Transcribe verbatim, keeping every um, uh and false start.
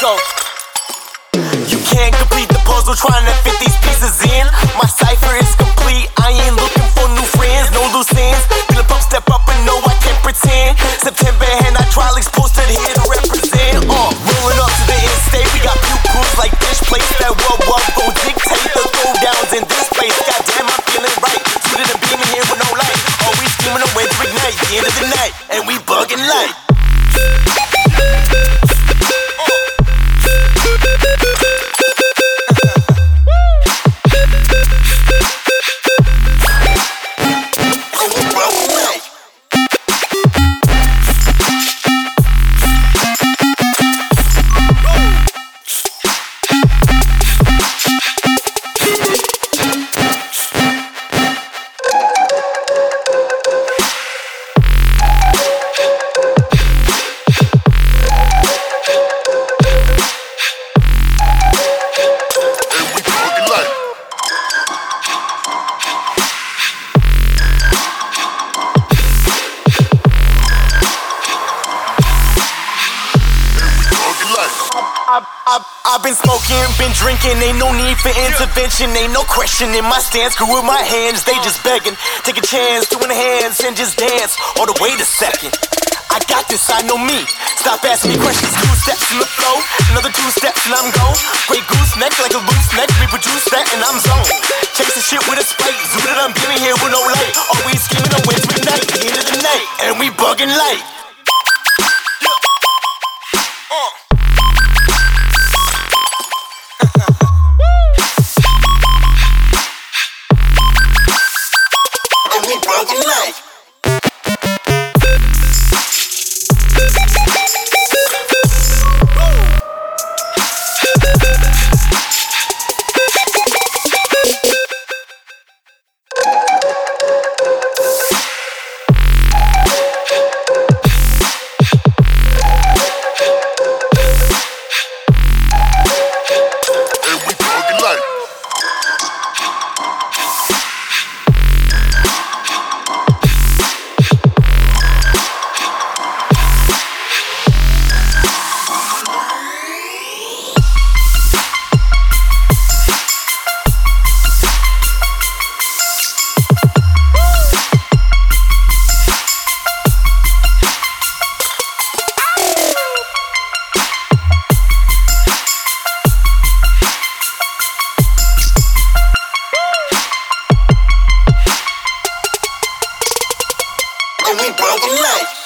go. You can't complete the puzzle trying to fit these pieces in. My cipher is complete, I ain't looking for new friends. No loose ends, feel a pump, step up and no I can't pretend. September and hydraulics posted here to represent. Uh, rolling up to the end state, we got few crews like dish plates. That what what gon' dictate the throwdowns in this place. Goddamn, I'm feeling right, suited and beaming here with no light. Always steaming away to ignite, the end of the night, and we bugging light. I've been smoking, been drinking, ain't no need for intervention, ain't no questioning my stance. Screw with my hands, they just begging. Take a chance to enhance and just dance. Or to wait a second, I got this, I know me. Stop asking me questions, two steps in the flow, another two steps and I'm gone. Great goose neck like a loose neck, reproduce that and I'm zone. Chasing shit with a spike, zooted, I'm giving here with no light. Always scheming on Wednesday night, the end of the night, and we bugging light. And we bugging life.